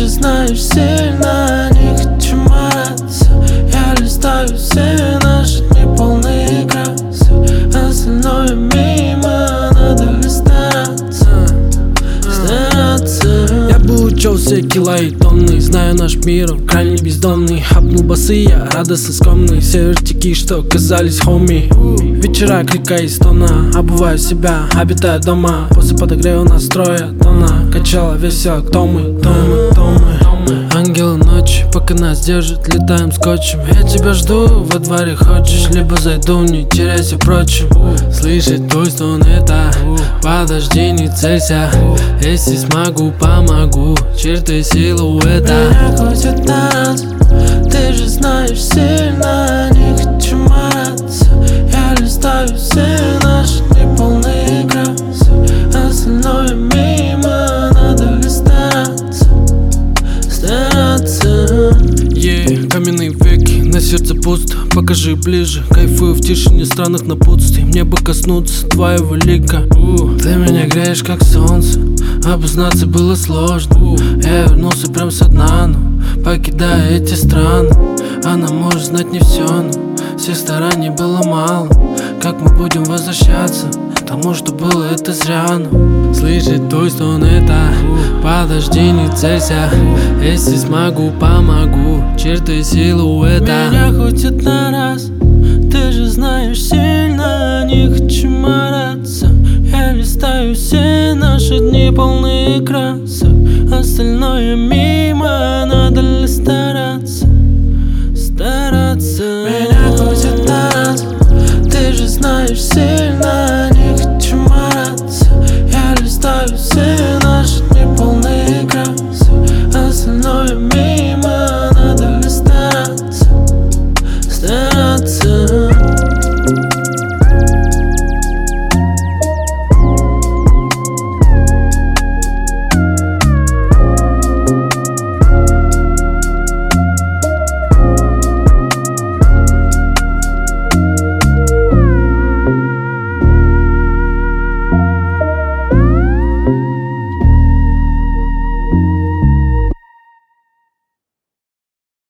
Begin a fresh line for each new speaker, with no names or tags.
же знаешь, сильно не хочу мараться. Я листаю все наши дни, полные красок. Остальное мимо, надо ли стараться?
Я бы учел все кила и тонны, знаю наш мир крайне бездомный. Хапнул басы, я радостно скромный. Все вертики, что казались хоми. Вечера крика и стона, обуваю себя, обитаю дома. После подогрева настроя тона, качала весело, кто мы. Ангелы ночи, пока нас держат, летаем скотчем. Я тебя жду, во дворе хочешь, либо зайду, не теряйся прочим. Слышать твой стон это, подожди, не целься. Если смогу, помогу, черты силуэта.
Меня хватит на раз, ты же знаешь, сильно не хочу мараться. Я листаю все наши дни, полные красок. Остальное мимо, надо ли стараться?
Каменные веки, на сердце пусто, покажи ближе. Кайфую в тишине странных напутствий, мне бы коснуться твоего лика. Ты меня греешь как солнце, обузнаться было сложно. Я вернулся прям со дна, но покидая эти страны. Она может знать не все, но всех стараний было мало. Как мы будем возвращаться к тому, что было это зря? Но слышать твой стон это, подожди, не целься. Если смогу, помогу, черты силуэта.
Меня хватит на раз, ты же знаешь, сильно не хочу мараться. Я листаю все наши дни, полные красок. Остальное мимо, надо ли стараться? Меня хватит на раз, ты же знаешь, сильно